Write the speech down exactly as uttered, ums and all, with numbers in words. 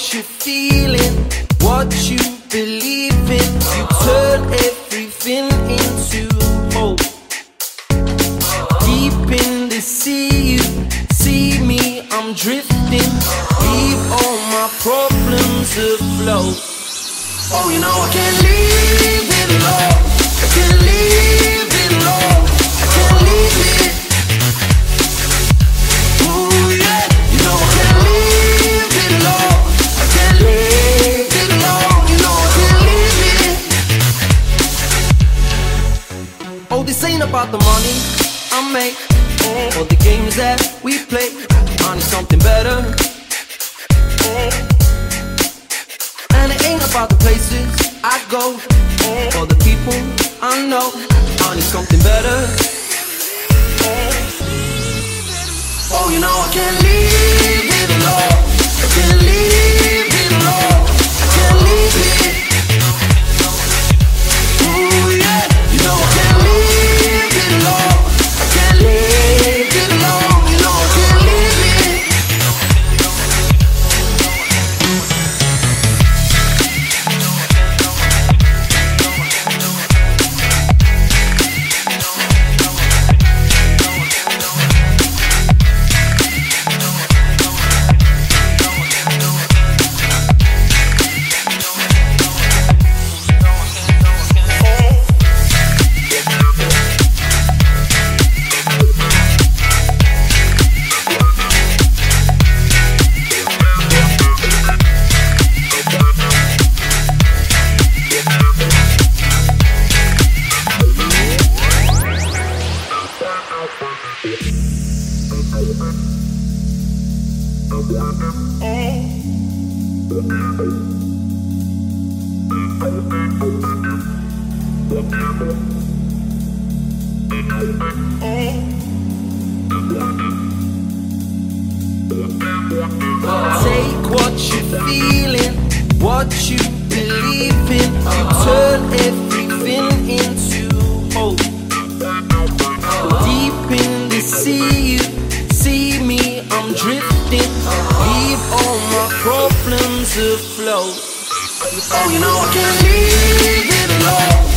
what you're feeling, what you believe in. You turn everything into hope. Deep in the sea, you see me, I'm drifting. Leave all my problems afloat. Oh, you know I can't leave it alone. I can't leave it alone. I can't leave it. Ooh, yeah. You know I can't leave it alone. I can't leave it alone. You know I can't leave it. Oh, this ain't about the money I make or the games that we play. I need something better. And it ain't about the places I go or the people I know. I need something better. Oh, you know I can't leave it alone. I can't leave it alone. I can't leave it. Ooh, yeah. You know I can't leave it alone. I can't leave it alone. You know I can't leave it. Take what you're feeling, what you believe in. You turn everything into hope. Deep in the sea, you see me, I'm drifting. Leave all my problems afloat. Oh, you know I can't leave it alone.